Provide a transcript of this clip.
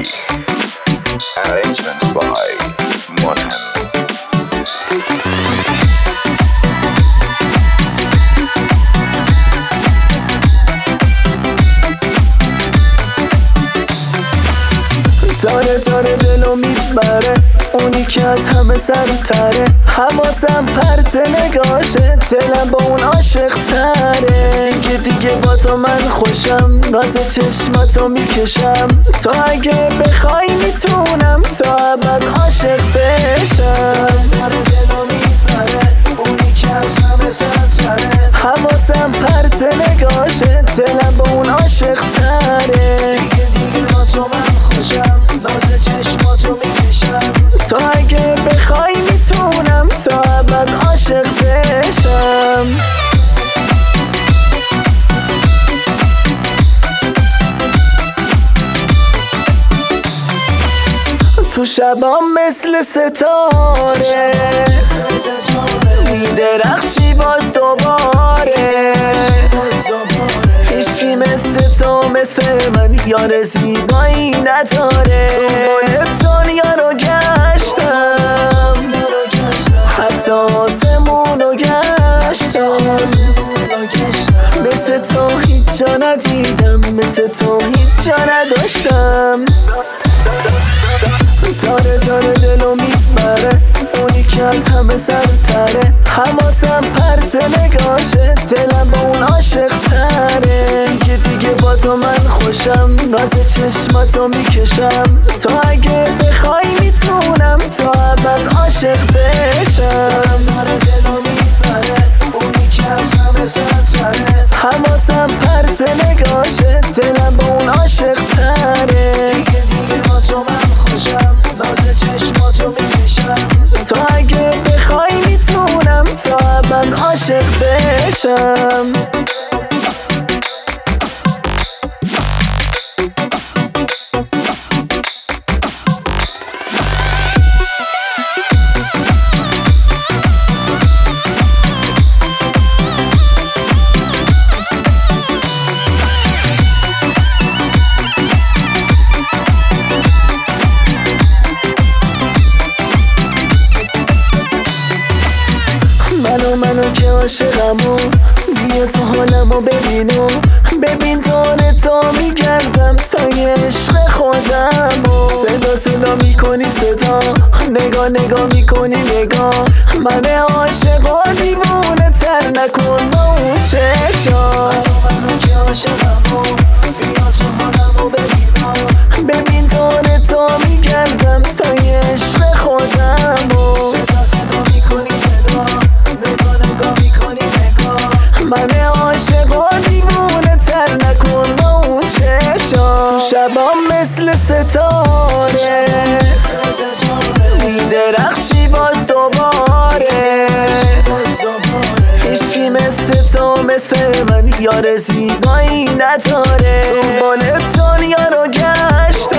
Arrangements by Mohan. داره داره دلو میبره، اونی که از همه سرتره. حواسم پرت نگاشه، دلم با اون عاشق تره. دیگه با تو من خوشم، ناز چشماتو میکشم. تو اگه بخوای میتونم تا ابد عاشق بشم. دلو میبره، اونی که از همه سرتره. حواسم پرت نگاشه، دلم با اون عاشق تره. دیگه با تو من خوشم، ناز چشماتو میکشم. تو اگه بخوای میتونم تا ابد عاشق بشم. تو شبام مثل ستاره میدرخشی باز دوباره. هیچکی مثل تو مثل من یار زیبایی نداره. دنبال دنیا رو گشتم، حتی آسمون رو گشتم. مثل تو هیچ جا ندیدم، مثل تو هیچ جا نداشتم. داره دلو میبره، اونی که از همه سرتره. حواسم پرت نگاشه، دلم با اون عاشق تره. دیگه با تو من خوشم، ناز چشماتو میکشم. تو اگه بخوای میتونم تا ابد عاشق بشم. دلو میبره، اونی که از همه سرتره. حواسم پرت نگاشه، دلم با اون عاشق تره. دیگه با تو من خوشم، ناز چشماتو میکشم. تو اگه بخوای میتونم تا ابد عاشق بشم. منو که عاشقمو، بیا تو حالمو ببینو. ببین دور تو میگردم تا یه عشق خودمو. صدا میکنی صدا، نگاه میکنی نگاه. من عاشقا دیوونه تر نکن با اون چشا. منو که عاشقمو، بیا تو حالمو ببینو. ببین دور تو میگردم تا یه عشق خودمو. صدا میکنی صدا، نگاه میکنی نگاه. من عاشقا دیوونه تر نکن با اون چشا. تو شبام مثل ستاره میدرخشی باز دوباره. هیچکی مثل تو مثل من یار زیبایی نداره. دنبال دنیا رو گشتم،